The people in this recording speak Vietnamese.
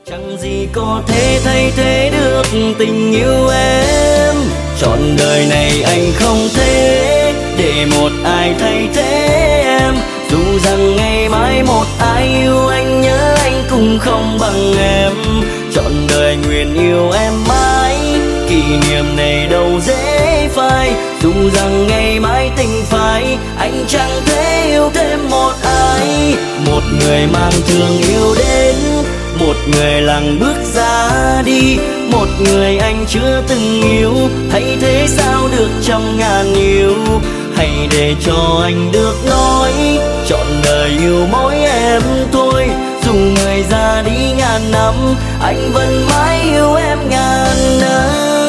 Chẳng gì có thể thay thế được tình yêu em. Trọn đời này anh không thể để một ai thay thế em. Dù rằng ngày mai một ai yêu anh, nhớ anh cũng không bằng em. Trọn đời nguyện yêu em mãi, kỷ niệm này đâu dễ phai. Dù rằng ngày mai tình phai, anh chẳng thể yêu thêm một ai. Một người mang thương yêu đến, một người lặng bước ra đi. Một người anh chưa từng yêu, thay thế sao được trăm ngàn yêu. Hãy để cho anh được nói, trọn đời yêu mỗi em thôi. Dù người ra đi ngàn năm, anh vẫn mãi yêu em ngàn năm.